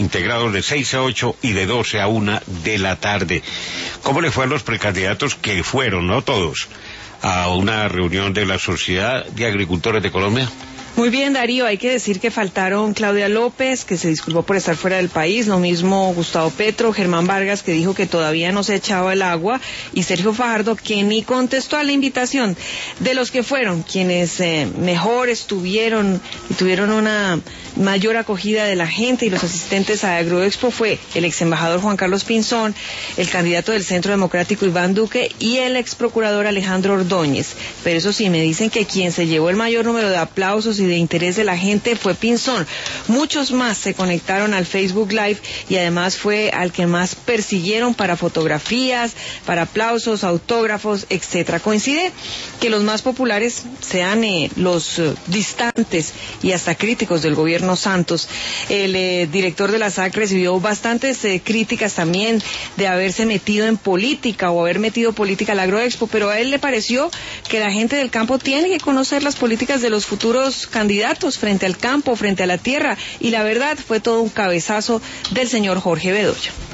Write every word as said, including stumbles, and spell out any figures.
integrados de seis a ocho y de doce a una de la tarde. ¿Cómo le fue a los precandidatos que fueron, no todos, a una reunión de la Sociedad de Agricultores de Colombia? Muy bien, Darío, hay que decir que faltaron Claudia López, que se disculpó por estar fuera del país, lo mismo Gustavo Petro, Germán Vargas, que dijo que todavía no se echaba el agua, y Sergio Fajardo, que ni contestó a la invitación. De los que fueron, quienes eh, mejor estuvieron y tuvieron una mayor acogida de la gente y los asistentes a Agroexpo fue el ex embajador Juan Carlos Pinzón, el candidato del Centro Democrático Iván Duque y el ex procurador Alejandro Ordóñez. Pero eso sí, me dicen que quien se llevó el mayor número de aplausos y de interés de la gente fue Pinzón. Muchos más se conectaron al Facebook Live y además fue al que más persiguieron para fotografías, para aplausos, autógrafos, etcétera. Coincide que los más populares sean eh, los eh, distantes y hasta críticos del gobierno Santos. El eh, director de la S A C recibió bastantes eh, críticas también de haberse metido en política o haber metido política al Agroexpo, pero a él le pareció que la gente del campo tiene que conocer las políticas de los futuros candidatos frente al campo, frente a la tierra, y la verdad fue todo un cabezazo del señor Jorge Bedoya.